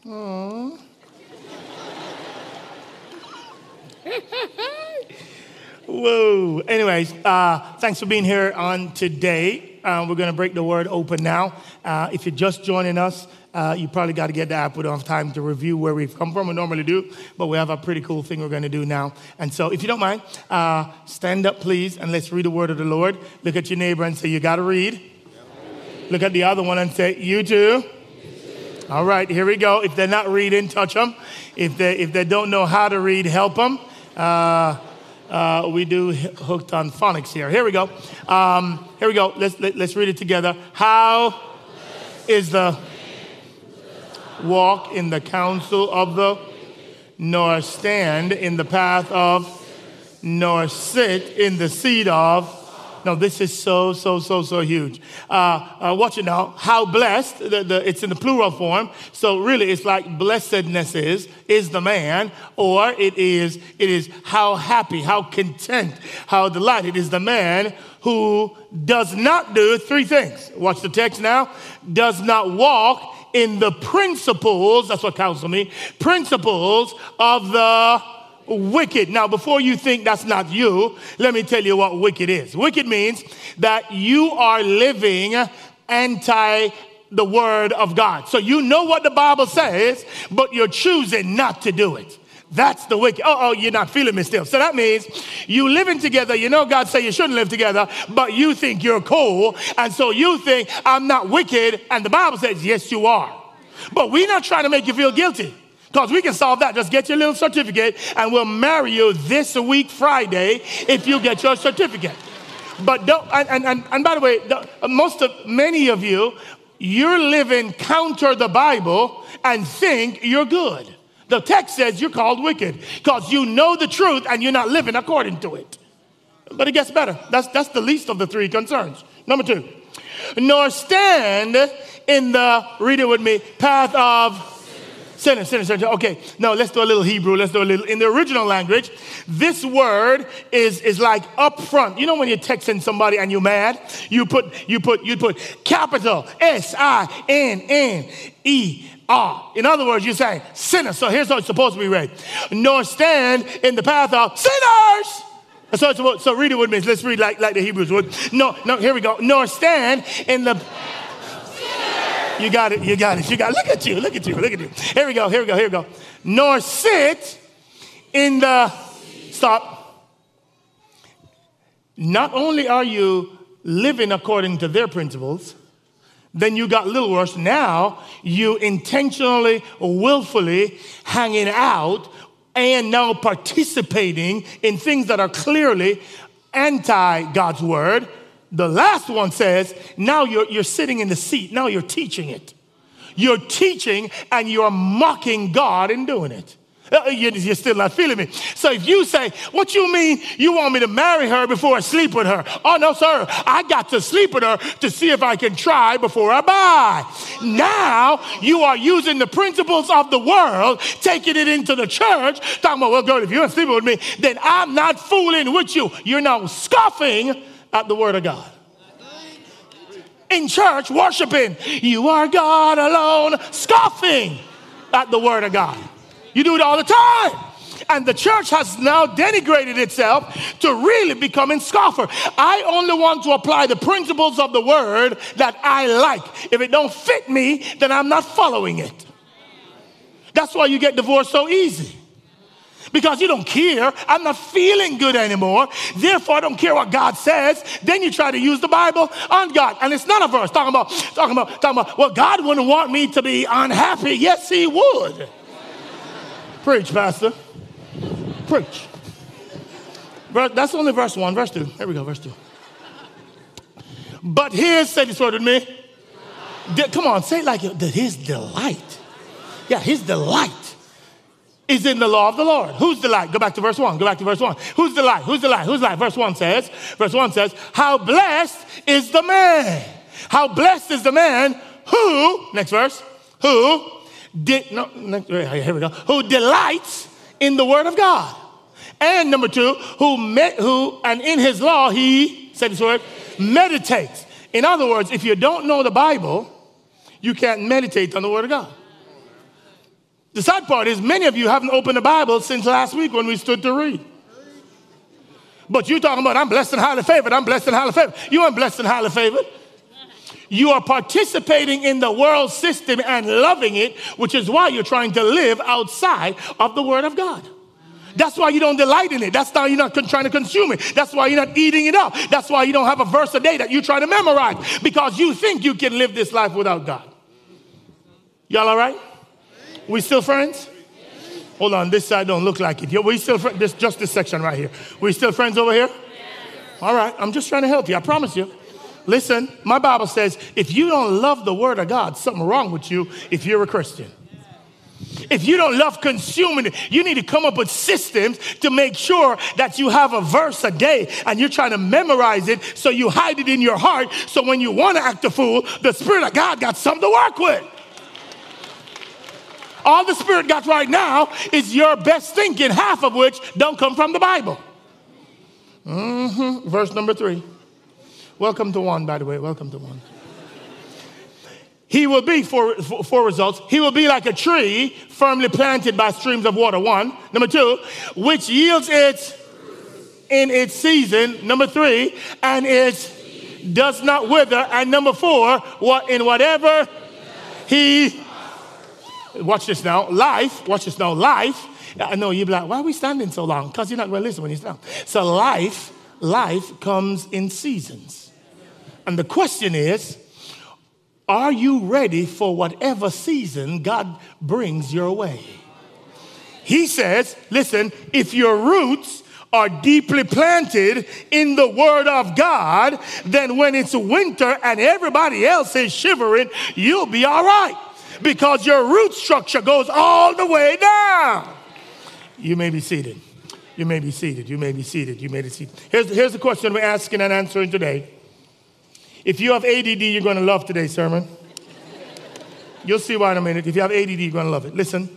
Aww. Whoa. Anyways, thanks for being here on today. We're going to break the word open now. If you're just joining us, you probably got to get the app. We don't have time to review where we've come from. We normally do, but we have a pretty cool thing we're going to do now. And so if you don't mind, stand up, please, and let's read the word of the Lord. Look at your neighbor and say, you got to read. Look at the other one and say, you too. All right, here we go. If they're not reading, touch them. If they don't know how to read, help them. We do hooked on phonics here. Here we go. Here we go. Let's read it together. How is the walk in the counsel of the, nor stand in the path of, nor sit in the seat of. No, this is so huge. Watch it now. How blessed, it's in the plural form. So really it's like blessedness is the man, or it is how happy, how content, how delighted is the man who does not do three things. Watch the text now. Does not walk in the principles, that's what counsel means, principles of the wicked. Now, before you think that's not you, let me tell you what wicked is. Wicked means that you are living anti the word of God. So you know what the Bible says, but you're choosing not to do it. That's the wicked. Oh, you're not feeling me still. So that means you living together. You know God say you shouldn't live together, but you think you're cool. And so you think I'm not wicked. And the Bible says, yes, you are. But we're not trying to make you feel guilty. Because we can solve that. Just get your little certificate and we'll marry you this week, Friday, if you get your certificate. But don't, and by the way, many of you, you're living counter the Bible and think you're good. The text says you're called wicked because you know the truth and you're not living according to it. But it gets better. That's the least of the three concerns. Number 2, nor stand in the, read it with me, path of sinners. Okay, now let's do a little Hebrew. Let's do a little. In the original language, this word is like up front. You know when you're texting somebody and you're mad, you put capital S-I-N-N-E-R. In other words, you're saying sinner. So here's how it's supposed to be read. Nor stand in the path of sinners. So read it with me. Let's read like the Hebrews would. No, here we go. Nor stand in the... You got it. Look at you. Here we go. Nor sit in the, stop. Not only are you living according to their principles, then you got a little worse. Now you intentionally, willfully hanging out and now participating in things that are clearly anti God's word. The last one says, now you're sitting in the seat. Now you're teaching it. You're teaching and you're mocking God in doing it. You're still not feeling me. So if you say, what you mean you want me to marry her before I sleep with her? Oh, no, sir. I got to sleep with her to see if I can try before I buy. Now you are using the principles of the world, taking it into the church, talking about, well, girl, if you ain't sleeping with me, then I'm not fooling with you. You're now scoffing at the word of God. In church, worshiping, you are God alone, scoffing at the word of God. You do it all the time. And the church has now denigrated itself to really becoming scoffer. I only want to apply the principles of the word that I like. If it don't fit me, then I'm not following it. That's why you get divorced so easy. Because you don't care. I'm not feeling good anymore. Therefore, I don't care what God says. Then you try to use the Bible on God. And it's not a verse talking about, well, God wouldn't want me to be unhappy. Yes, he would. Preach, Pastor. Preach. That's only verse 1. Verse 2. There we go, verse 2. But say this word with me. Come on, say it like his delight. Yeah, his delight is in the law of the Lord. Whose delight? Go back to verse 1. Whose delight? Verse 1 says, how blessed is the man. How blessed is the man who, next verse, who delights in the word of God. And number 2, who and in his law he, say this word, meditates. In other words, if you don't know the Bible, you can't meditate on the word of God. The sad part is many of you haven't opened the Bible since last week when we stood to read. But you're talking about, I'm blessed and highly favored. I'm blessed and highly favored. You aren't blessed and highly favored. You are participating in the world system and loving it, which is why you're trying to live outside of the Word of God. That's why you don't delight in it. That's why you're not trying to consume it. That's why you're not eating it up. That's why you don't have a verse a day that you're trying to memorize, because you think you can live this life without God. Y'all all right? We still friends? Hold on, this side don't look like it. We still friends? Just this section right here. We still friends over here? All right, I'm just trying to help you. I promise you. Listen, my Bible says if you don't love the Word of God, something wrong with you if you're a Christian. If you don't love consuming it, you need to come up with systems to make sure that you have a verse a day and you're trying to memorize it so you hide it in your heart, so when you want to act a fool, the Spirit of God got something to work with. All the Spirit got right now is your best thinking, half of which don't come from the Bible. Verse number 3. Welcome to 1, by the way. Welcome to 1. He will be, for results, he will be like a tree firmly planted by streams of water. 1. Number 2, which yields its in its season. Number 3, and it does not wither. And number 4, in whatever he, watch this now, watch this now, life. I know you'll be like, why are we standing so long? Because you're not going to listen when you stand. So life comes in seasons. And the question is, are you ready for whatever season God brings your way? He says, listen, if your roots are deeply planted in the Word of God, then when it's winter and everybody else is shivering, you'll be all right, because your root structure goes all the way down. You may be seated. You may be seated. You may be seated. You may be seated. Here's the question we're asking and answering today. If you have ADD, you're going to love today's sermon. You'll see why in a minute. If you have ADD, you're going to love it. Listen.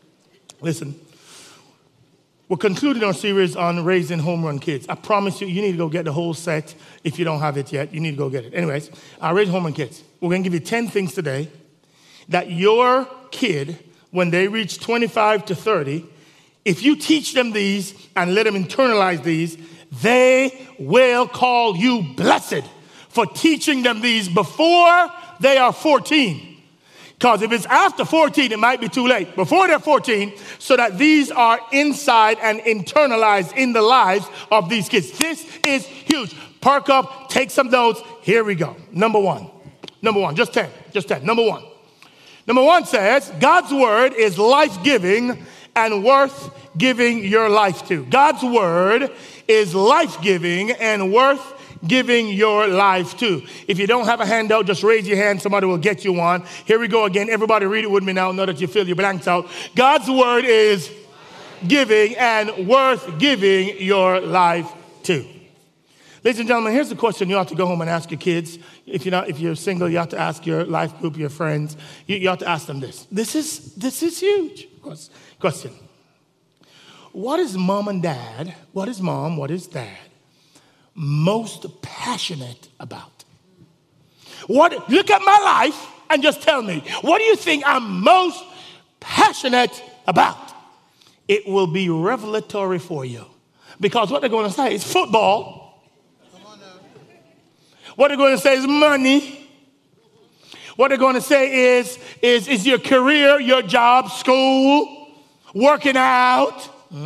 We're concluding our series on raising home run kids. I promise you, you need to go get the whole set. If you don't have it yet, you need to go get it. Anyways, raise home run kids. We're going to give you 10 things today that your kid, when they reach 25 to 30, if you teach them these and let them internalize these, they will call you blessed for teaching them these before they are 14. Because if it's after 14, it might be too late. Before they're 14, so that these are inside and internalized in the lives of these kids. This is huge. Perk up, take some notes. Here we go. Number one, just 10. Number one says, God's word is life-giving and worth giving your life to. God's word is life-giving and worth giving your life to. If you don't have a handout, just raise your hand. Somebody will get you one. Here we go again. Everybody read it with me now that you fill your blanks out. God's word is giving and worth giving your life to. Ladies and gentlemen, here's the question you have to go home and ask your kids. If you're single, you have to ask your life group, your friends. You have to ask them this. This is huge. Question. What is mom and dad, what is dad most passionate about? Look at my life and just tell me, what do you think I'm most passionate about? It will be revelatory for you. Because what they're going to say is football. Come on now. What they're going to say is money. What they're going to say is your career, your job, school, working out,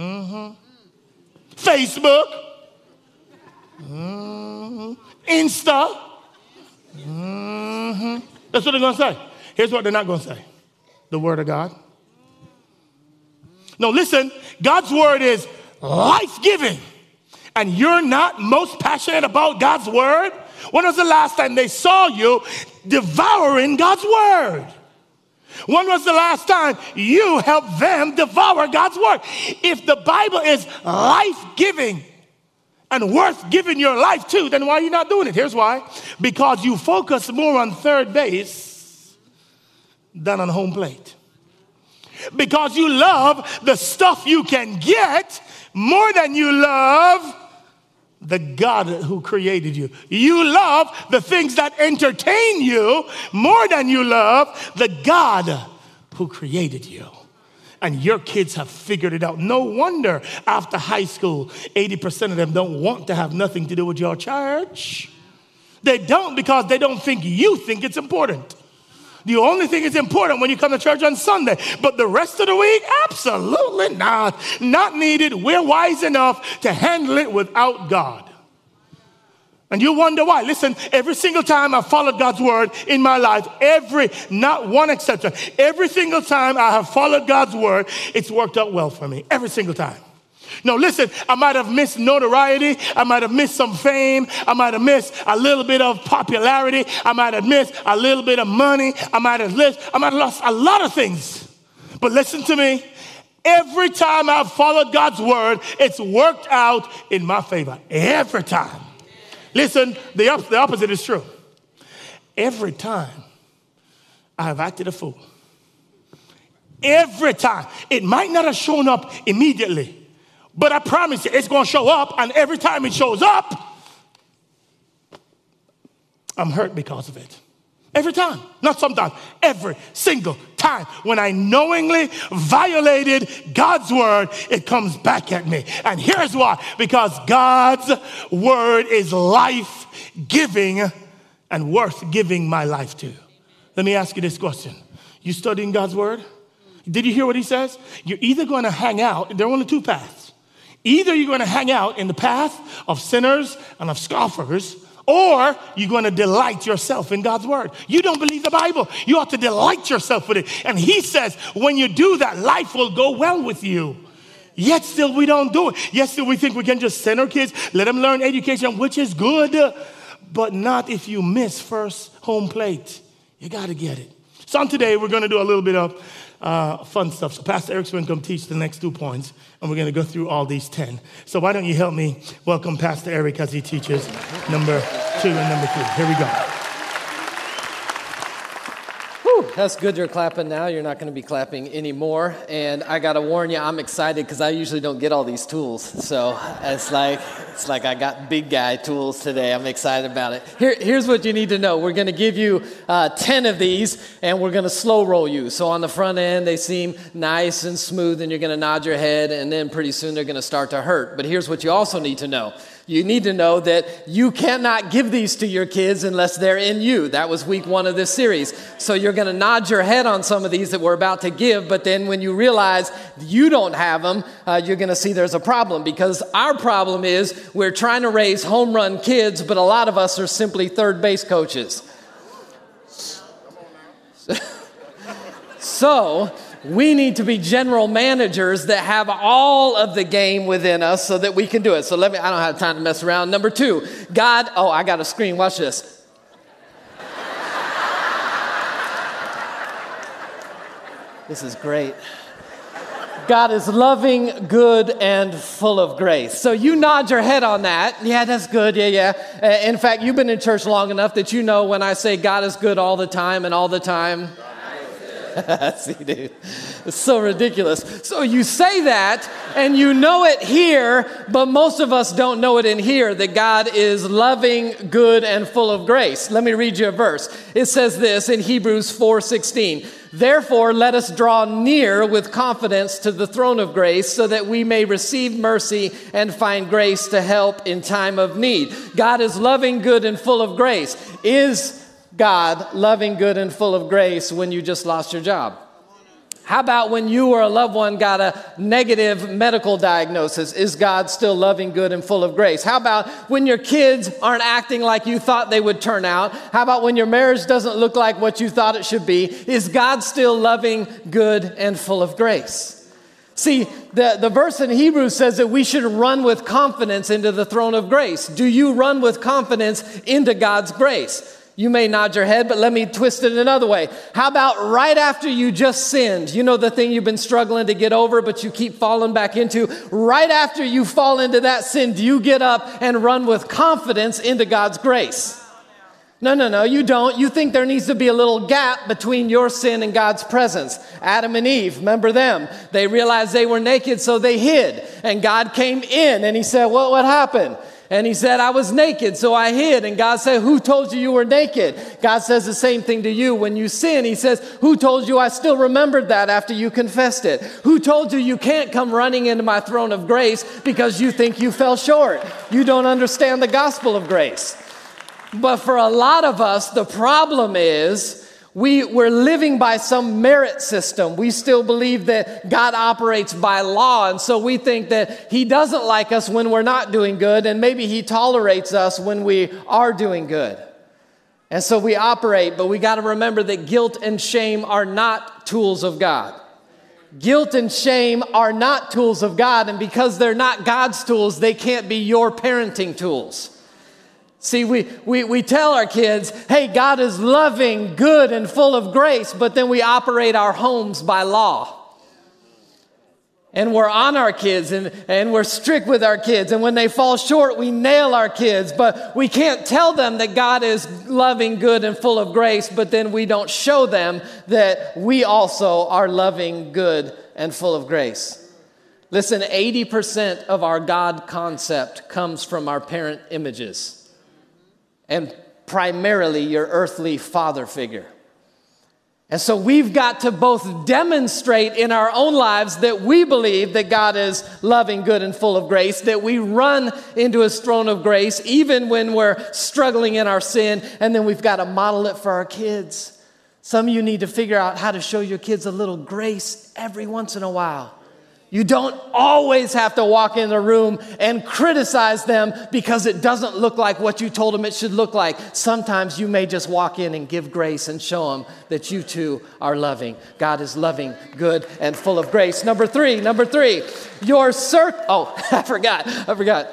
Facebook. Insta. That's what they're going to say. Here's what they're not going to say. The word of God. No, listen. God's word is life-giving. And you're not most passionate about God's word? When was the last time they saw you devouring God's word? When was the last time you helped them devour God's word? If the Bible is life-giving and worth giving your life to, then why are you not doing it? Here's why. Because you focus more on third base than on home plate. Because you love the stuff you can get more than you love the God who created you. You love the things that entertain you more than you love the God who created you. And your kids have figured it out. No wonder after high school, 80% of them don't want to have nothing to do with your church. They don't because they don't think you think it's important. The only thing is important when you come to church on Sunday. But the rest of the week, absolutely not. Not needed. We're wise enough to handle it without God. And you wonder why. Listen, every single time I followed God's word in my life, not one exception, every single time I have followed God's word, it's worked out well for me. Every single time. No, listen, I might have missed notoriety. I might have missed some fame. I might have missed a little bit of popularity. I might have missed a little bit of money. I might have lost a lot of things. But listen to me. Every time I've followed God's word, it's worked out in my favor. Every time. Listen, the opposite is true. Every time I have acted a fool. Every time. It might not have shown up immediately, but I promise you it's going to show up, and every time it shows up, I'm hurt because of it. Every time, not sometimes, every single time. When I knowingly violated God's word, it comes back at me. And here's why. Because God's word is life-giving and worth giving my life to. Let me ask you this question. You studying God's word? Did you hear what he says? You're either going to hang out, there are only two paths. Either you're going to hang out in the path of sinners and of scoffers, or you're going to delight yourself in God's word. You don't believe the Bible. You ought to delight yourself with it. And he says, when you do that, life will go well with you. Yet still we don't do it. Yet still we think we can just send our kids, let them learn education, which is good, but not if you miss first home plate. You got to get it. So today we're going to do a little bit of fun stuff. So Pastor Eric's going to come teach the next 2 points, and we're going to go through all these 10. So why don't you help me welcome Pastor Eric as he teaches number 2 and number 3. Here we go. Whew, that's good you're clapping now. You're not going to be clapping anymore. And I got to warn you, I'm excited because I usually don't get all these tools. So it's like I got big guy tools today. I'm excited about it. Here's what you need to know. We're going to give you 10 of these, and we're going to slow roll you. So on the front end, they seem nice and smooth, and you're going to nod your head, and then pretty soon they're going to start to hurt. But here's what you also need to know. You need to know that you cannot give these to your kids unless they're in you. That was week 1 of this series. So you're going to nod your head on some of these that we're about to give, but then when you realize you don't have them, you're going to see there's a problem, because our problem is we're trying to raise home run kids, but a lot of us are simply third base coaches. So we need to be general managers that have all of the game within us so that we can do it. So I don't have time to mess around. Number 2, I got a screen. Watch this. This is great. God is loving, good, and full of grace. So you nod your head on that. Yeah, that's good. Yeah. In fact, you've been in church long enough that you know when I say God is good all the time and all the time. See, dude, it's so ridiculous. So you say that, and you know it here, but most of us don't know it in here, that God is loving, good, and full of grace. Let me read you a verse. It says this in Hebrews 4:16. Therefore, let us draw near with confidence to the throne of grace so that we may receive mercy and find grace to help in time of need. God is loving, good, and full of grace. Is God loving, good, and full of grace when you just lost your job? How about when you or a loved one got a negative medical diagnosis? Is God still loving, good, and full of grace? How about when your kids aren't acting like you thought they would turn out? How about when your marriage doesn't look like what you thought it should be? Is God still loving, good, and full of grace? See, the verse in Hebrews says that we should run with confidence into the throne of grace. Do you run with confidence into God's grace? You may nod your head, but let me twist it another way. How about right after you just sinned? You know, the thing you've been struggling to get over, but you keep falling back into. Right after you fall into that sin, do you get up and run with confidence into God's grace? No, you don't. You think there needs to be a little gap between your sin and God's presence. Adam and Eve, remember them? They realized they were naked, so they hid. And God came in and he said, what happened? And he said, I was naked, so I hid. And God said, who told you you were naked? God says the same thing to you. When you sin, he says, who told you I still remembered that after you confessed it? Who told you you can't come running into my throne of grace because you think you fell short? You don't understand the gospel of grace. But for a lot of us, the problem is we're living by some merit system. We still believe that God operates by law, and so we think that he doesn't like us when we're not doing good, and maybe he tolerates us when we are doing good. And so we operate, but we got to remember that guilt and shame are not tools of God. Guilt and shame are not tools of God, and because they're not God's tools, they can't be your parenting tools. See, we tell our kids, hey, God is loving, good, and full of grace, but then we operate our homes by law. And we're on our kids, and we're strict with our kids, and when they fall short, we nail our kids, but we can't tell them that God is loving, good, and full of grace, but then we don't show them that we also are loving, good, and full of grace. Listen, 80% of our God concept comes from our parent images. And primarily your earthly father figure. And so we've got to both demonstrate in our own lives that we believe that God is loving, good, and full of grace, that we run into his throne of grace even when we're struggling in our sin, and then we've got to model it for our kids. Some of you need to figure out how to show your kids a little grace every once in a while. You don't always have to walk in a room and criticize them because it doesn't look like what you told them it should look like. Sometimes you may just walk in and give grace and show them that you too are loving. God is loving, good, and full of grace. Number three, your circle. Oh, I forgot.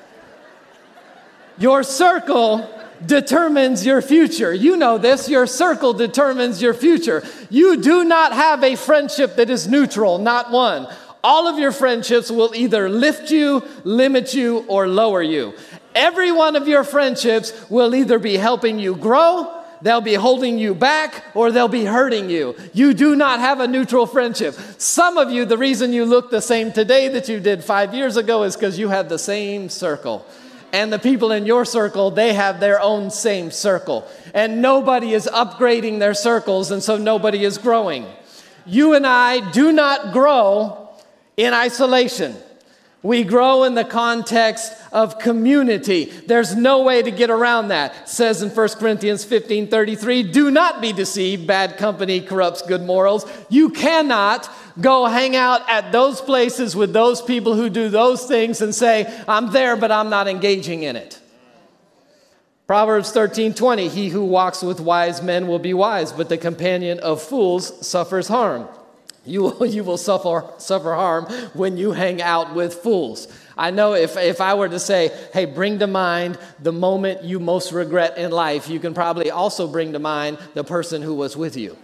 Your circle determines your future. You know this. Your circle determines your future. You do not have a friendship that is neutral, not one. All of your friendships will either lift you, limit you, or lower you. Every one of your friendships will either be helping you grow, they'll be holding you back, or they'll be hurting you. You do not have a neutral friendship. Some of you, the reason you look the same today that you did 5 years ago is because you had the same circle. And the people in your circle, they have their own same circle. And nobody is upgrading their circles, and so nobody is growing. You and I do not grow in isolation. We grow in the context of community. There's no way to get around that. It says in 1 Corinthians 15:33, do not be deceived. Bad company corrupts good morals. You cannot go hang out at those places with those people who do those things and say, I'm there, but I'm not engaging in it. Proverbs 13:20, he who walks with wise men will be wise, but the companion of fools suffers harm. You will suffer harm when you hang out with fools. I know if I were to say, hey, bring to mind the moment you most regret in life, you can probably also bring to mind the person who was with you.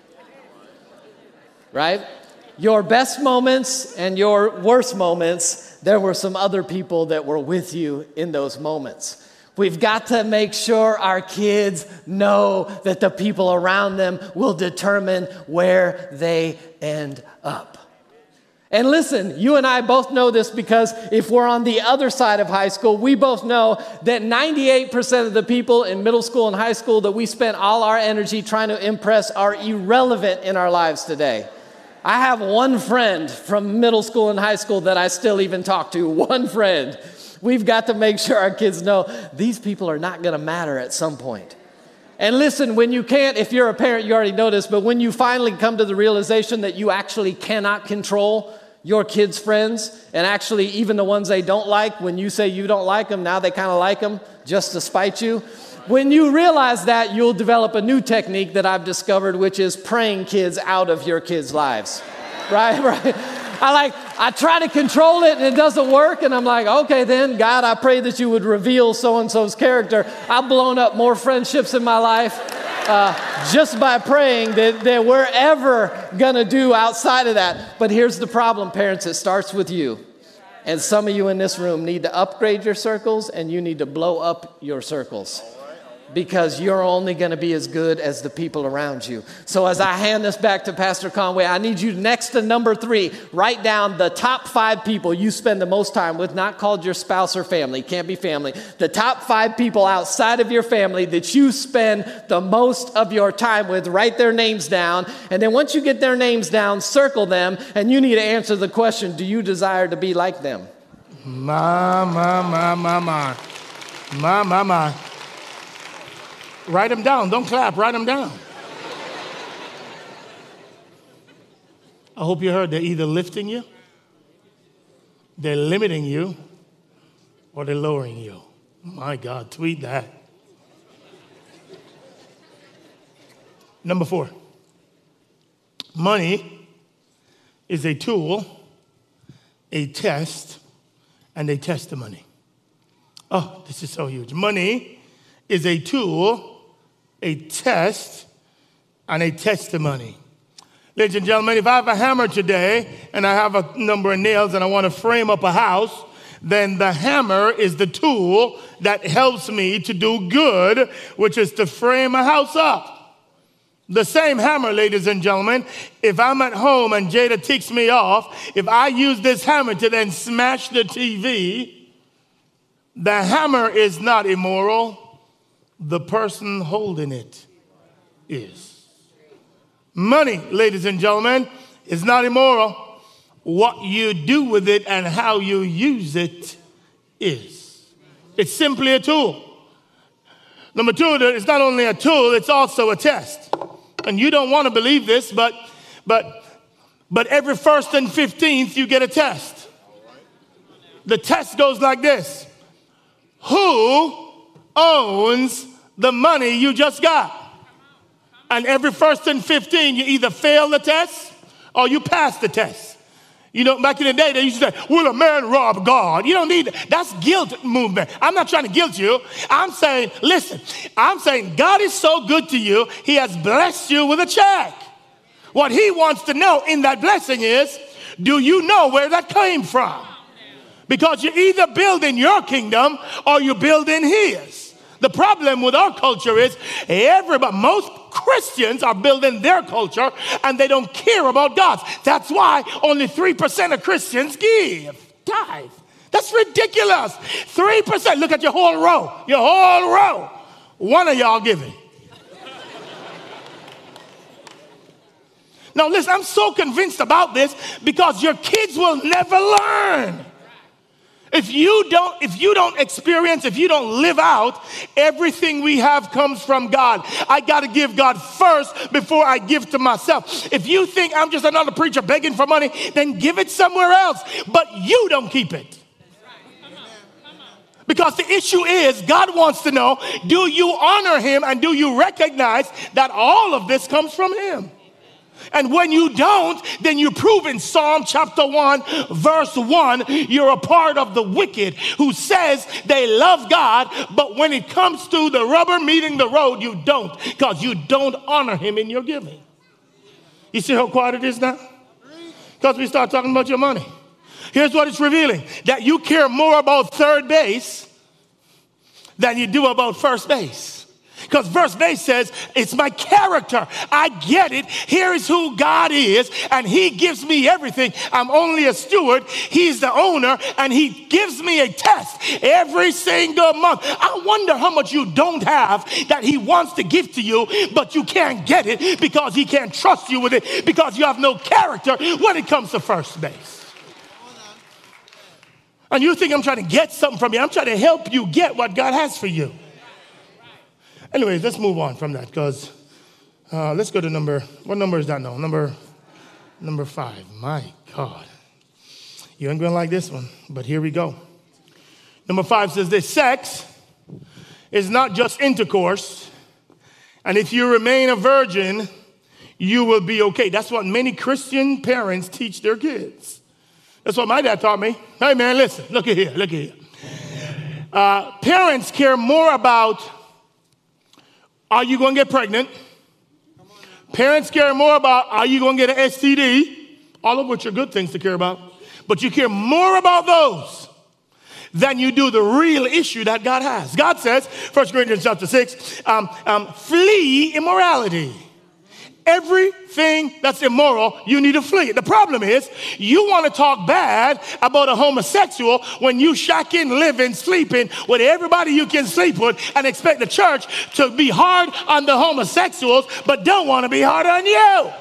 Right? Your best moments and your worst moments, there were some other people that were with you in those moments. We've got to make sure our kids know that the people around them will determine where they end up. And listen, you and I both know this because if we're on the other side of high school, we both know that 98% of the people in middle school and high school that we spent all our energy trying to impress are irrelevant in our lives today. I have one friend from middle school and high school that I still even talk to, one friend. We've got to make sure our kids know these people are not going to matter at some point. And listen, when you can't, if you're a parent, you already know this, but when you finally come to the realization that you actually cannot control your kids' friends, and actually even the ones they don't like, when you say you don't like them, now they kind of like them just to spite you. When you realize that, you'll develop a new technique that I've discovered, which is praying kids out of your kids' lives. Right? I try to control it and it doesn't work. And I'm like, okay, then God, I pray that you would reveal so-and-so's character. I've blown up more friendships in my life just by praying that we're ever going to do outside of that. But here's the problem, parents. It starts with you. And some of you in this room need to upgrade your circles and you need to blow up your circles. because you're only going to be as good as the people around you. So as I hand this back to Pastor Conway, I need you next to number 3, write down the top 5 people you spend the most time with, not called your spouse or family, can't be family. The top 5 people outside of your family that you spend the most of your time with, write their names down. And then once you get their names down, circle them, and you need to answer the question, do you desire to be like them? My. Write them down. Don't clap. Write them down. I hope you heard they're either lifting you, they're limiting you, or they're lowering you. My God, tweet that. Number 4. Money is a tool, a test, and a testimony. Oh, this is so huge. Money is a tool, a test, and a testimony. Ladies and gentlemen, if I have a hammer today and I have a number of nails and I want to frame up a house, then the hammer is the tool that helps me to do good, which is to frame a house up. The same hammer, ladies and gentlemen, if I'm at home and Jada ticks me off, if I use this hammer to then smash the TV, the hammer is not immoral. The person holding it is. Money, ladies and gentlemen, is not immoral. What you do with it and how you use it is. It's simply a tool. Number 2, it's not only a tool, it's also a test. And you don't want to believe this, but every 1st and 15th you get a test. The test goes like this. Who owns the money you just got? And every 1st and 15, you either fail the test or you pass the test. You know, back in the day, they used to say, will a man rob God? You don't need that. That's guilt movement. I'm not trying to guilt you. I'm saying, listen, I'm saying God is so good to you, he has blessed you with a check. What he wants to know in that blessing is, do you know where that came from? Because you're either building your kingdom or you're building his. The problem with our culture is most Christians are building their culture and they don't care about God's. That's why only 3% of Christians give tithe. That's ridiculous. 3%. Look at your whole row. Your whole row. One of y'all giving. Now listen, I'm so convinced about this because your kids will never learn. If you don't experience, if you don't live out, everything we have comes from God. I got to give God first before I give to myself. If you think I'm just another preacher begging for money, then give it somewhere else. But you don't keep it. Because the issue is, God wants to know, do you honor him and do you recognize that all of this comes from him? And when you don't, then you prove in Psalm chapter 1, verse 1, you're a part of the wicked who says they love God, but when it comes to the rubber meeting the road, you don't, because you don't honor him in your giving. You see how quiet it is now? Because we start talking about your money. Here's what it's revealing, that you care more about third base than you do about first base. Because first base says, it's my character. I get it. Here is who God is, and he gives me everything. I'm only a steward. He's the owner, and he gives me a test every single month. I wonder how much you don't have that he wants to give to you, but you can't get it because he can't trust you with it because you have no character when it comes to first base. And you think I'm trying to get something from you. I'm trying to help you get what God has for you. Anyways, let's move on from that because let's go to what number is that now? Number 5. My God. You ain't going to like this one, but here we go. Number 5 says this: sex is not just intercourse, and if you remain a virgin, you will be okay. That's what many Christian parents teach their kids. That's what my dad taught me. Hey, man, listen, look at here. Parents care more about, are you going to get pregnant? Parents care more about, are you going to get an STD? All of which are good things to care about. But you care more about those than you do the real issue that God has. God says, 1 Corinthians chapter 6, flee immorality. Everything that's immoral, you need to flee. The problem is, you want to talk bad about a homosexual when you shacking, living, sleeping with everybody you can sleep with and expect the church to be hard on the homosexuals, but don't want to be hard on you.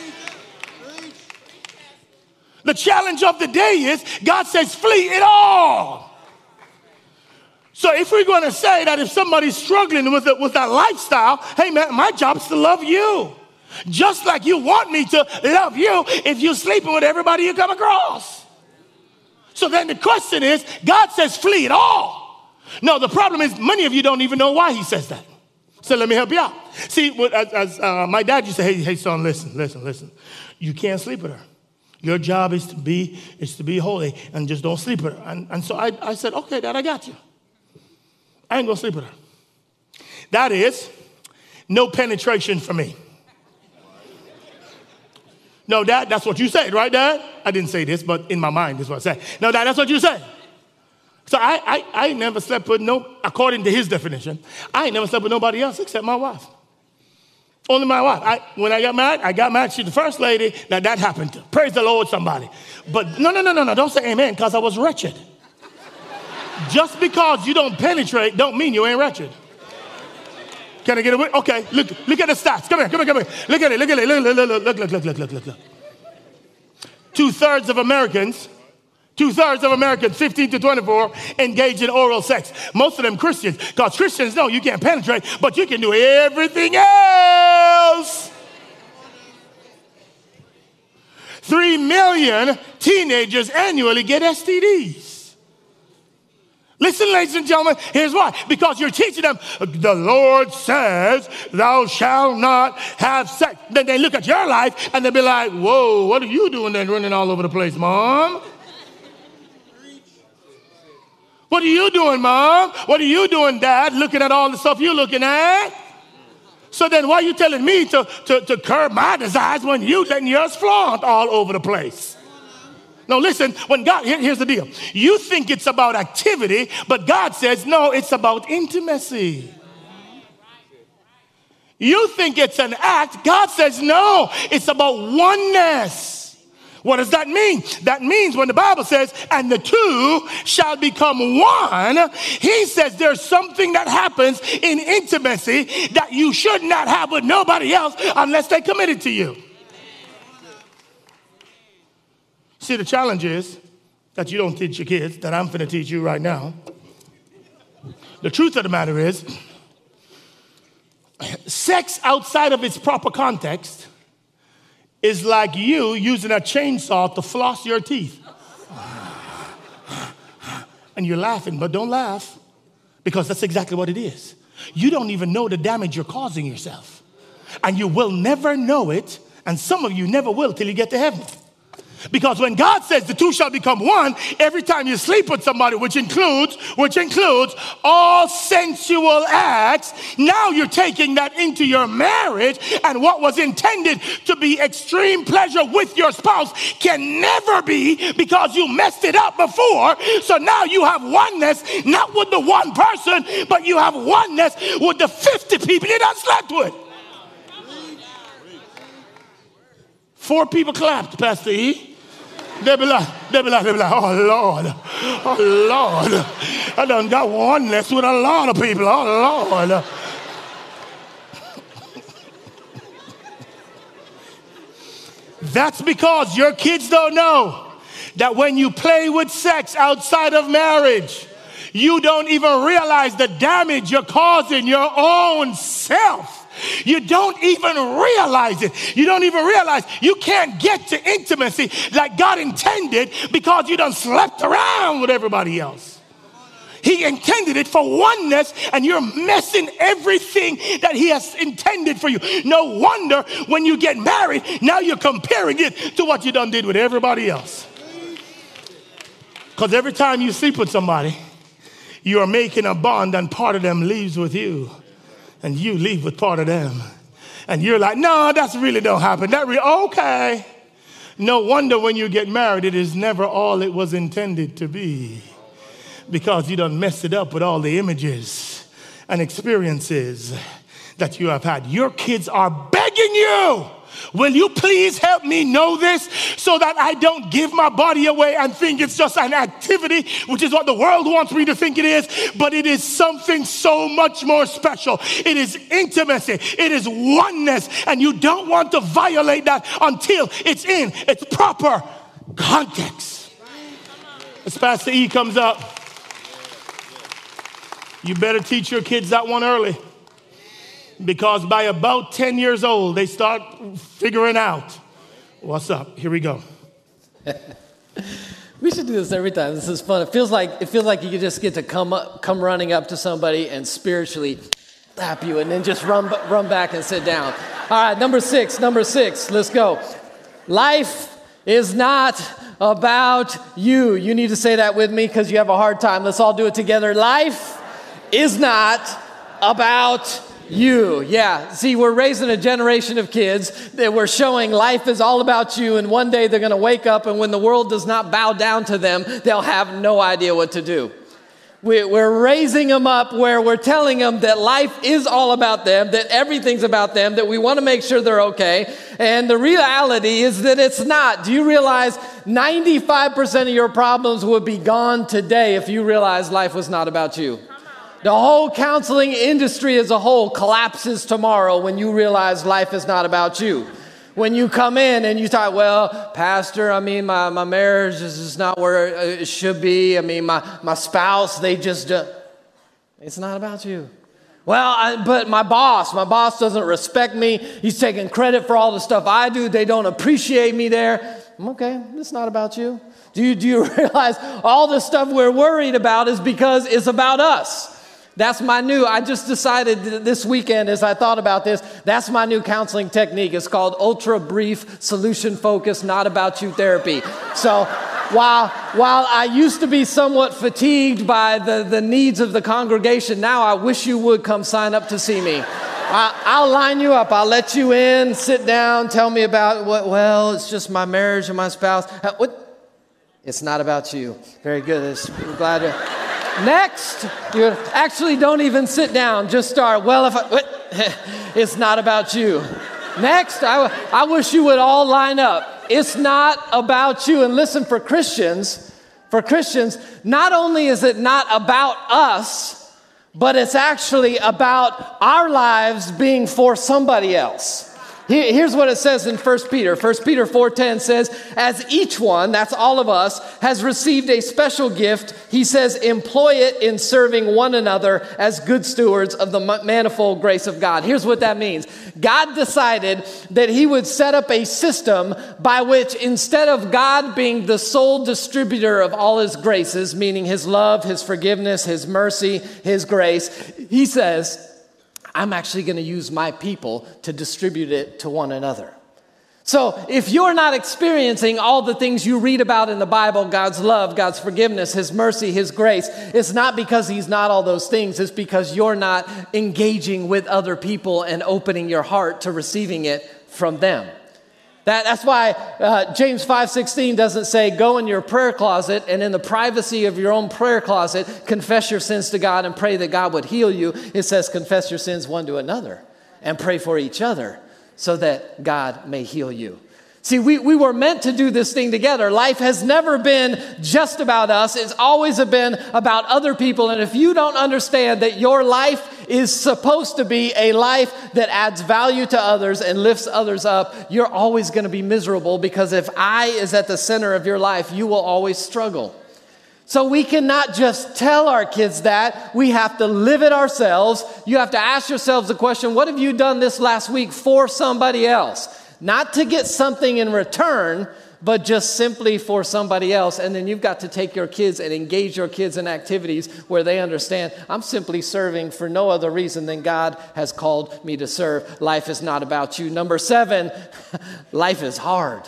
The challenge of the day is, God says, flee it all. So if we're going to say that if somebody's struggling with that lifestyle, hey man, my job is to love you. Just like you want me to love you if you're sleeping with everybody you come across. So then the question is, God says flee it all. No, the problem is many of you don't even know why he says that. So let me help you out. See, as my dad used to say, hey son, listen. You can't sleep with her. Your job is to be holy and just don't sleep with her. And so I said, okay, Dad, I got you. I ain't gonna sleep with her. That is no penetration for me. No, Dad, that's what you said, right, Dad? I didn't say this, but in my mind, this is what I said. No, Dad, that's what you said. So I never slept with according to his definition, I ain't never slept with nobody else except my wife. Only my wife. When I got married, she's the first lady that happened to. Praise the Lord, somebody. But no, don't say amen, because I was wretched. Just because you don't penetrate don't mean you ain't wretched. Can I get away? Okay, look at the stats. Come here. Look at it. Look. 2/3 of Americans, 15 to 24, engage in oral sex. Most of them Christians, because Christians know you can't penetrate, but you can do everything else. 3 million teenagers annually get STDs. Listen, ladies and gentlemen, here's why. Because you're teaching them, the Lord says, thou shalt not have sex. Then they look at your life and they'll be like, whoa, what are you doing then running all over the place, Mom? What are you doing, Mom? What are you doing, Dad, looking at all the stuff you're looking at? So then why are you telling me to curb my desires when you letting yours flaunt all over the place? No, listen, when God, here's the deal. You think it's about activity, but God says, no, it's about intimacy. You think it's an act. God says, no, it's about oneness. What does that mean? That means when the Bible says, and the two shall become one, he says there's something that happens in intimacy that you should not have with nobody else unless they committed to you. See, the challenge is that you don't teach your kids, that I'm going to teach you right now. The truth of the matter is, sex outside of its proper context is like you using a chainsaw to floss your teeth. And you're laughing, but don't laugh, because that's exactly what it is. You don't even know the damage you're causing yourself. And you will never know it, and some of you never will till you get to heaven. Because when God says the two shall become one, every time you sleep with somebody, which includes all sensual acts, now you're taking that into your marriage, and what was intended to be extreme pleasure with your spouse can never be, because you messed it up before. So now you have oneness, not with the one person, but you have oneness with the 50 people you done slept with. 4 people clapped, Pastor E. They be like, oh Lord, I done got oneness with a lot of people, oh Lord. That's because your kids don't know that when you play with sex outside of marriage, you don't even realize the damage you're causing your own self. You don't even realize it. You don't even realize you can't get to intimacy like God intended because you done slept around with everybody else. He intended it for oneness, and you're messing everything that he has intended for you. No wonder when you get married, now you're comparing it to what you done did with everybody else. Because every time you sleep with somebody, you are making a bond, and part of them leaves with you. And you leave with part of them. And you're like, no, that's really don't happen. Okay. No wonder when you get married, it is never all it was intended to be. because you done messed it up with all the images and experiences that you have had. Your kids are begging you, will you please help me know this so that I don't give my body away and think it's just an activity, which is what the world wants me to think it is, but it is something so much more special. It is intimacy. It is oneness. And you don't want to violate that until it's in its proper context. As Pastor E comes up, you better teach your kids that one early. Because by about 10 years old, they start figuring out what's up. Here we go. We should do this every time. This is fun. It feels like you just get to come running up to somebody and spiritually slap you and then just run back and sit down. All right, number six. Let's go. Life is not about you. You need to say that with me because you have a hard time. Let's all do it together. Life is not about you. Yeah. See, we're raising a generation of kids that we're showing life is all about you, and one day they're going to wake up, and when the world does not bow down to them, they'll have no idea what to do. We're raising them up where we're telling them that life is all about them, that everything's about them, that we want to make sure they're okay. And the reality is that it's not. Do you realize 95% of your problems would be gone today if you realized life was not about you? The whole counseling industry as a whole collapses tomorrow when you realize life is not about you. When you come in and you talk, well, Pastor, I mean, my marriage is just not where it should be. I mean, my spouse, they just do. It's not about you. Well, but my boss doesn't respect me. He's taking credit for all the stuff I do. They don't appreciate me there. Okay, it's not about you. Do you realize all the stuff we're worried about is because it's about us? I just decided this weekend as I thought about this, that's my new counseling technique. It's called ultra brief, solution focused, not about you therapy. So while I used to be somewhat fatigued by the needs of the congregation, now I wish you would come sign up to see me. I'll line you up. I'll let you in, sit down, tell me about well, it's just my marriage and my spouse. What? It's not about you. Very good. We're glad to... Next, you actually don't even sit down. Just start. Well, it's not about you. Next, I wish you would all line up. It's not about you. And listen, for Christians, not only is it not about us, but it's actually about our lives being for somebody else. Here's what it says in 1 Peter. 1 Peter 4:10 says, as each one, that's all of us, has received a special gift, he says, employ it in serving one another as good stewards of the manifold grace of God. Here's what that means. God decided that he would set up a system by which instead of God being the sole distributor of all his graces, meaning his love, his forgiveness, his mercy, his grace, he says, I'm actually going to use my people to distribute it to one another. So if you're not experiencing all the things you read about in the Bible, God's love, God's forgiveness, his mercy, his grace, it's not because he's not all those things. It's because you're not engaging with other people and opening your heart to receiving it from them. That's why James 5:16 doesn't say go in your prayer closet and in the privacy of your own prayer closet, confess your sins to God and pray that God would heal you. It says confess your sins one to another and pray for each other so that God may heal you. See, we were meant to do this thing together. Life has never been just about us. It's always been about other people. And if you don't understand that your life is supposed to be a life that adds value to others and lifts others up, you're always going to be miserable, because if I is at the center of your life, you will always struggle. So we cannot just tell our kids that. We have to live it ourselves. You have to ask yourselves the question, what have you done this last week for somebody else? Not to get something in return, but just simply for somebody else. And then you've got to take your kids and engage your kids in activities where they understand, I'm simply serving for no other reason than God has called me to serve. Life is not about you. Number 7, life is hard.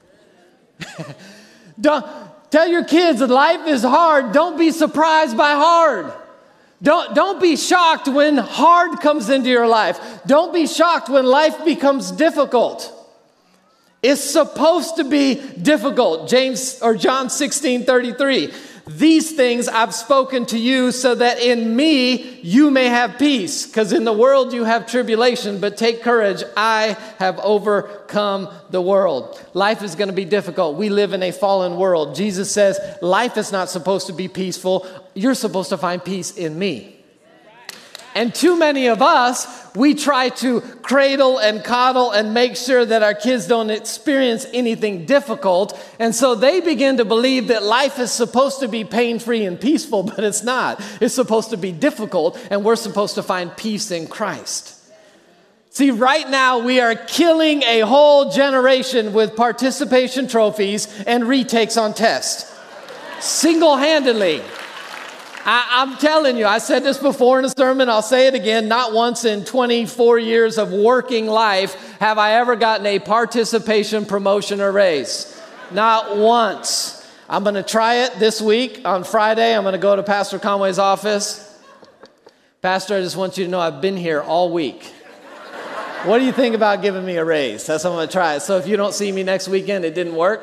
Tell your kids that life is hard. Don't be surprised by hard. Don't be shocked when hard comes into your life. Don't be shocked when life becomes difficult. It's supposed to be difficult. John 16:33. These things I've spoken to you so that in me you may have peace. Because in the world you have tribulation, but take courage. I have overcome the world. Life is going to be difficult. We live in a fallen world. Jesus says life is not supposed to be peaceful. You're supposed to find peace in me. And too many of us, we try to cradle and coddle and make sure that our kids don't experience anything difficult. And so they begin to believe that life is supposed to be pain-free and peaceful, but it's not. It's supposed to be difficult, and we're supposed to find peace in Christ. See, right now we are killing a whole generation with participation trophies and retakes on tests. Single-handedly. I'm telling you, I said this before in a sermon, I'll say it again, not once in 24 years of working life have I ever gotten a participation promotion or raise. Not once. I'm going to try it this week on Friday. I'm going to go to Pastor Conway's office. Pastor, I just want you to know I've been here all week. What do you think about giving me a raise? That's how I'm going to try it. So if you don't see me next weekend, it didn't work.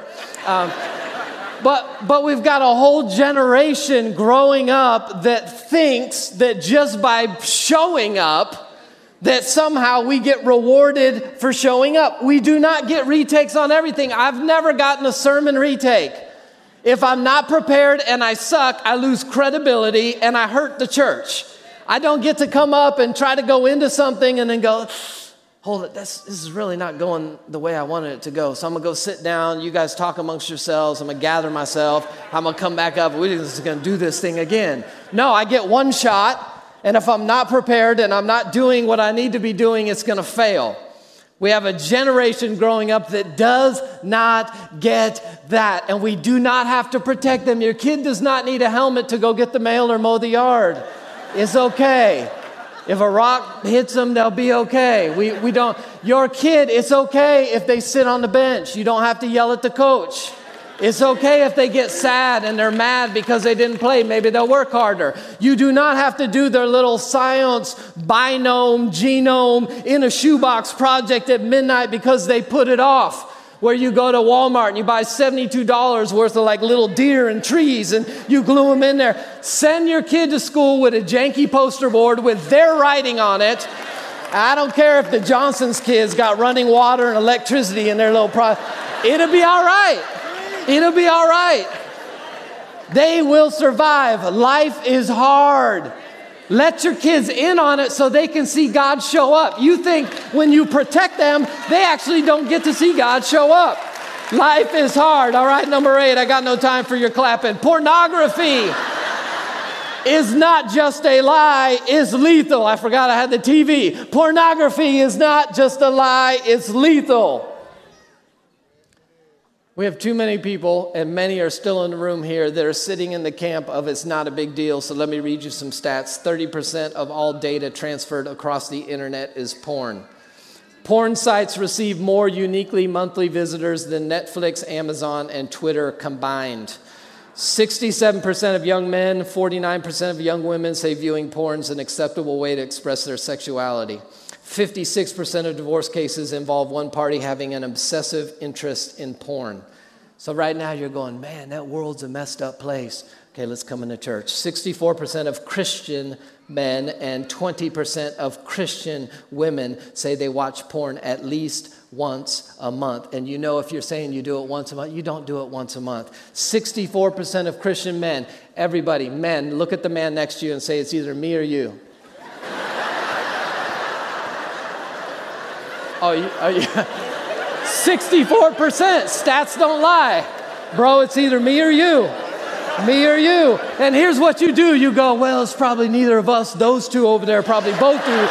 But we've got a whole generation growing up that thinks that just by showing up, that somehow we get rewarded for showing up. We do not get retakes on everything. I've never gotten a sermon retake. If I'm not prepared and I suck, I lose credibility and I hurt the church. I don't get to come up and try to go into something and then go, hold it, this is really not going the way I wanted it to go. So I'm going to go sit down. You guys talk amongst yourselves. I'm going to gather myself. I'm going to come back up. We're just going to do this thing again. No, I get one shot. And if I'm not prepared and I'm not doing what I need to be doing, it's going to fail. We have a generation growing up that does not get that. And we do not have to protect them. Your kid does not need a helmet to go get the mail or mow the yard. It's okay. If a rock hits them, they'll be okay. We don't. Your kid, it's okay if they sit on the bench. You don't have to yell at the coach. It's okay if they get sad and they're mad because they didn't play. Maybe they'll work harder. You do not have to do their little science, binome, genome in a shoebox project at midnight because they put it off. Where you go to Walmart and you buy $72 worth of like little deer and trees and you glue them in there. Send your kid to school with a janky poster board with their writing on it. I don't care if the Johnson's kids got running water and electricity in their little it'll be all right. It'll be all right. They will survive. Life is hard. Let your kids in on it so they can see God show up. You think when you protect them, they actually don't get to see God show up. Life is hard. All right, number 8, I got no time for your clapping. Pornography is not just a lie, it's lethal. I forgot I had the TV. Pornography is not just a lie, it's lethal. We have too many people, and many are still in the room here, that are sitting in the camp of it's not a big deal. So let me read you some stats. 30% of all data transferred across the internet is porn. Porn sites receive more uniquely monthly visitors than Netflix, Amazon, and Twitter combined. 67% of young men, 49% of young women say viewing porn is an acceptable way to express their sexuality. 56% of divorce cases involve one party having an obsessive interest in porn. So right now you're going, man, that world's a messed up place. Okay, let's come into church. 64% of Christian men and 20% of Christian women say they watch porn at least once a month. And you know, if you're saying you do it once a month, you don't do it once a month. 64% of Christian men, everybody, men, look at the man next to you and say it's either me or you. Oh, 64%. Stats don't lie. Bro, it's either me or you. Me or you. And here's what you do. You go, well, it's probably neither of us. Those two over there probably both do.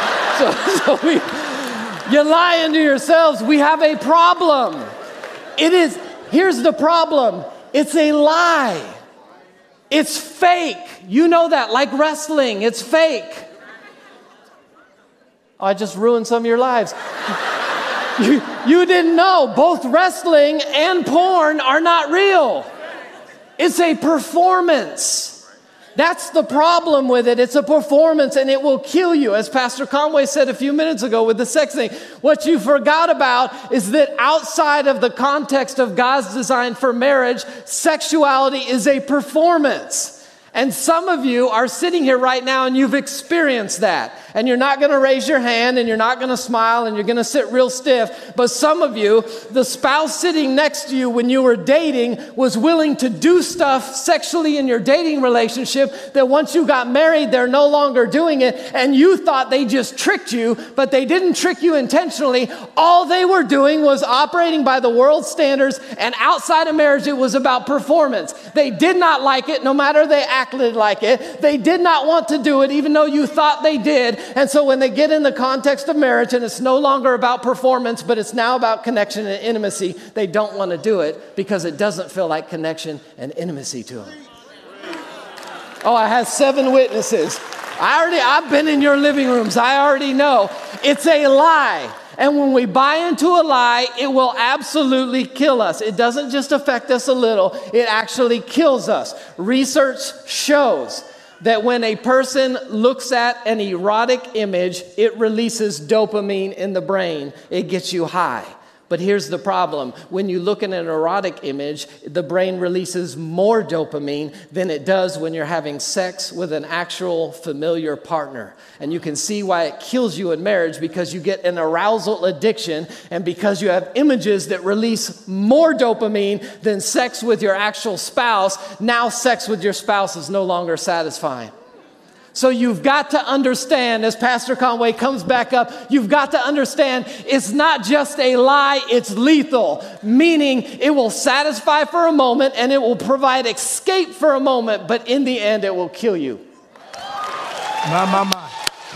You're lying to yourselves. We have a problem. Here's the problem. It's a lie. It's fake. You know that, like wrestling. It's fake. Oh, I just ruined some of your lives. You didn't know both wrestling and porn are not real. It's a performance. That's the problem with it. It's a performance and it will kill you. As Pastor Conway said a few minutes ago with the sex thing, what you forgot about is that outside of the context of God's design for marriage, sexuality is a performance. And some of you are sitting here right now and you've experienced that. And you're not going to raise your hand and you're not going to smile and you're going to sit real stiff. But some of you, the spouse sitting next to you when you were dating was willing to do stuff sexually in your dating relationship that once you got married, they're no longer doing it. And you thought they just tricked you, but they didn't trick you intentionally. All they were doing was operating by the world's standards, and outside of marriage, it was about performance. They did not like it, no matter they acted like it. They did not want to do it, even though you thought they did. And so when they get in the context of marriage and it's no longer about performance, but it's now about connection and intimacy, they don't want to do it because it doesn't feel like connection and intimacy to them. Oh, I have 7 witnesses. I've been in your living rooms. I already know. It's a lie. And when we buy into a lie, it will absolutely kill us. It doesn't just affect us a little. It actually kills us. Research shows that when a person looks at an erotic image, it releases dopamine in the brain. It gets you high. But here's the problem. When you look at an erotic image, the brain releases more dopamine than it does when you're having sex with an actual familiar partner. And you can see why it kills you in marriage, because you get an arousal addiction, and because you have images that release more dopamine than sex with your actual spouse. Now sex with your spouse is no longer satisfying. So you've got to understand, as Pastor Conway comes back up, you've got to understand it's not just a lie, it's lethal, meaning it will satisfy for a moment and it will provide escape for a moment, but in the end it will kill you. My.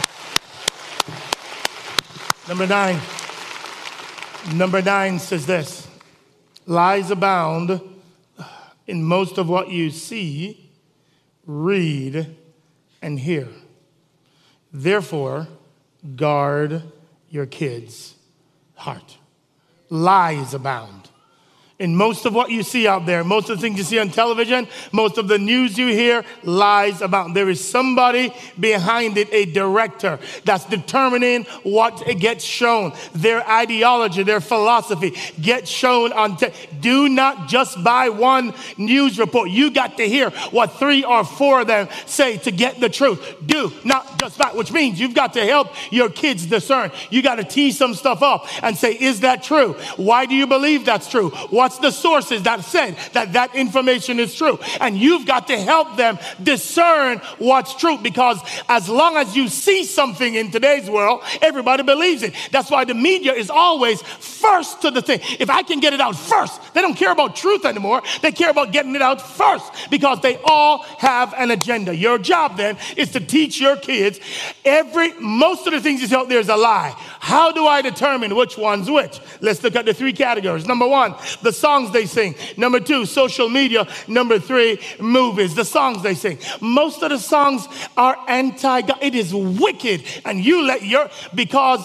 Number 9 says this: lies abound in most of what you see, read, and hear. Therefore, guard your kids' heart. Lies abound in most of what you see out there, most of the things you see on television, most of the news you hear, lies about. There is somebody behind it, a director that's determining what gets shown. Their ideology, their philosophy gets shown on do not just buy one news report. You got to hear what 3 or 4 of them say to get the truth. Do not just buy, which means you've got to help your kids discern. You got to tease some stuff up and say, is that true? Why do you believe that's true? What's the sources that said that information is true? And you've got to help them discern what's true, because as long as you see something in today's world, everybody believes it. That's why the media is always first to the thing. If I can get it out first, they don't care about truth anymore. They care about getting it out first, because they all have an agenda. Your job then is to teach your kids most of the things you say out there is a lie. How do I determine which one's which? Let's look at the 3 categories. Number 1, the songs they sing. Number 2, social media. Number 3, movies, the songs they sing. Most of the songs are anti-God. It is wicked. And you let because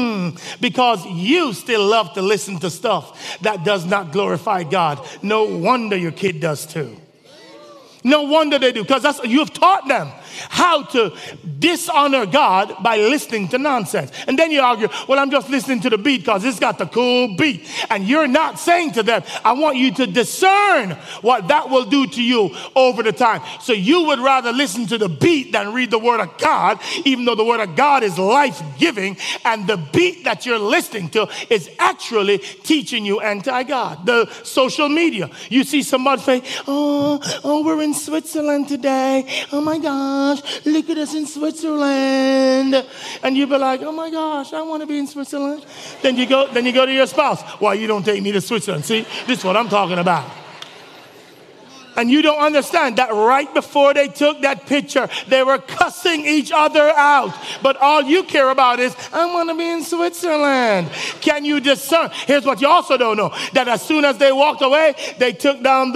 you still love to listen to stuff that does not glorify God. No wonder your kid does too. No wonder they do, because you've taught them how to dishonor God by listening to nonsense. And then you argue, well, I'm just listening to the beat because it's got the cool beat. And you're not saying to them, I want you to discern what that will do to you over the time. So you would rather listen to the beat than read the Word of God, even though the Word of God is life-giving, and the beat that you're listening to is actually teaching you anti-God. The social media. You see somebody say, oh, we're in Switzerland today. Oh my gosh, look at us in Switzerland. And you be like, oh my gosh, I want to be in Switzerland. Then you go to your spouse. Why you don't take me to Switzerland? See, this is what I'm talking about. And you don't understand that right before they took that picture, they were cussing each other out. But all you care about is, I want to be in Switzerland. Can you discern? Here's what you also don't know. That as soon as they walked away, they took down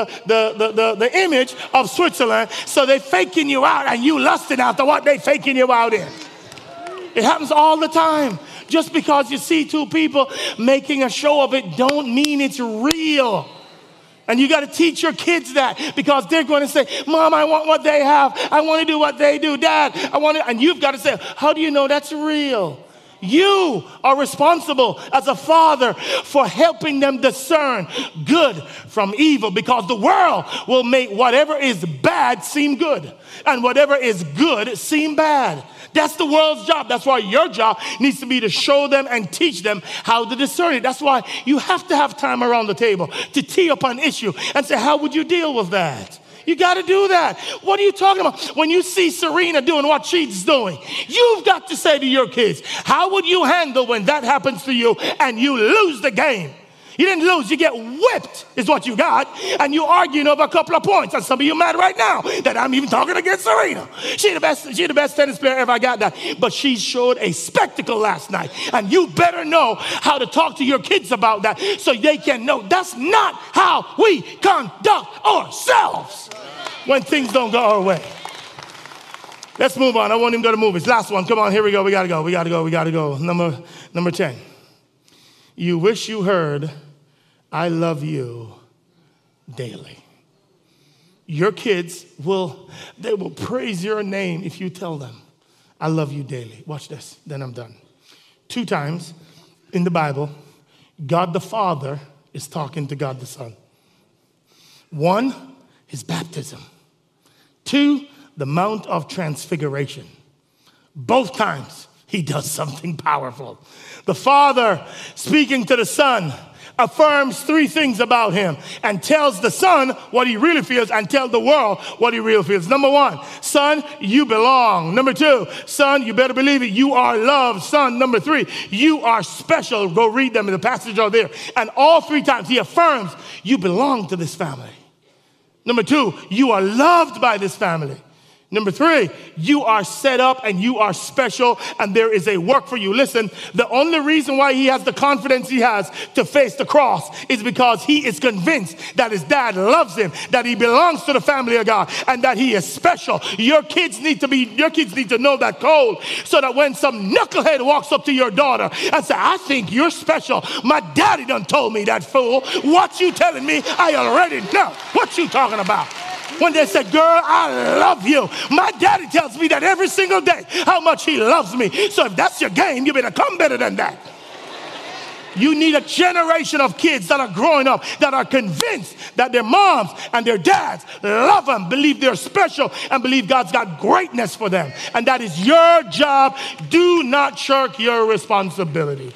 the image of Switzerland. So they're faking you out, and you lusting after what they faking you out in. It happens all the time. Just because you see 2 people making a show of it don't mean it's real. And you got to teach your kids that, because they're going to say, Mom, I want what they have. I want to do what they do. Dad, I want to. And you've got to say, how do you know that's real? You are responsible as a father for helping them discern good from evil, because the world will make whatever is bad seem good and whatever is good seem bad. That's the world's job. That's why your job needs to be to show them and teach them how to discern it. That's why you have to have time around the table to tee up an issue and say, how would you deal with that? You got to do that. What are you talking about? When you see Serena doing what she's doing, you've got to say to your kids, how would you handle when that happens to you and you lose the game? You didn't lose, you get whipped is what you got, and you arguing over a couple of points. And some of you mad right now that I'm even talking against Serena. She's the best tennis player ever, I got that. But she showed a spectacle last night, and you better know how to talk to your kids about that so they can know that's not how we conduct ourselves when things don't go our way. Let's move on. I want him to go to movies. Last one. Come on, here we go. We got to go. Number 10. You wish you heard, I love you daily. Your kids will praise your name if you tell them, I love you daily. Watch this, then I'm done. 2 times in the Bible, God the Father is talking to God the Son. 1, his baptism. 2, the Mount of Transfiguration. Both times, he does something powerful. The Father, speaking to the Son, affirms 3 things about him and tells the Son what he really feels and tell the world what he really feels. Number 1, Son, you belong. Number 2, Son, you better believe it, you are loved. Son, number 3, you are special. Go read them in the passage are there. And all 3 times he affirms you belong to this family. Number 2, you are loved by this family. Number 3, you are set up and you are special and there is a work for you. Listen, the only reason why he has the confidence he has to face the cross is because he is convinced that his dad loves him, that he belongs to the family of God, and that he is special. Your kids need to know that code, so that when some knucklehead walks up to your daughter and say, I think you're special. My daddy done told me that, fool. What you telling me? I already know. What you talking about? When they say, girl, I love you. My daddy tells me that every single day, how much he loves me. So if that's your game, you better come better than that. You need a generation of kids that are growing up, that are convinced that their moms and their dads love them, believe they're special, and believe God's got greatness for them. And that is your job. Do not shirk your responsibility.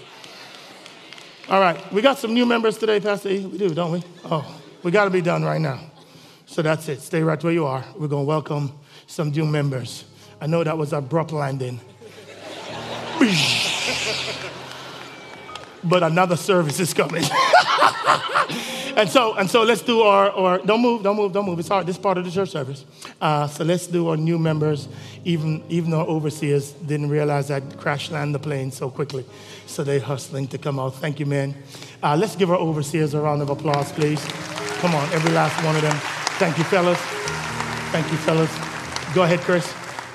All right, we got some new members today, Pastor E. We do, don't we? Oh, we got to be done right now. So that's it. Stay right where you are. We're going to welcome some new members. I know that was an abrupt landing. But another service is coming. and so let's do our don't move. It's hard. This is part of the church service. So let's do our new members, even though overseers didn't realize I'd crash land the plane so quickly. So they're hustling to come out. Thank you, man. Let's give our overseers a round of applause, please. Come on, every last one of them. Thank you, fellas. Go ahead, Chris.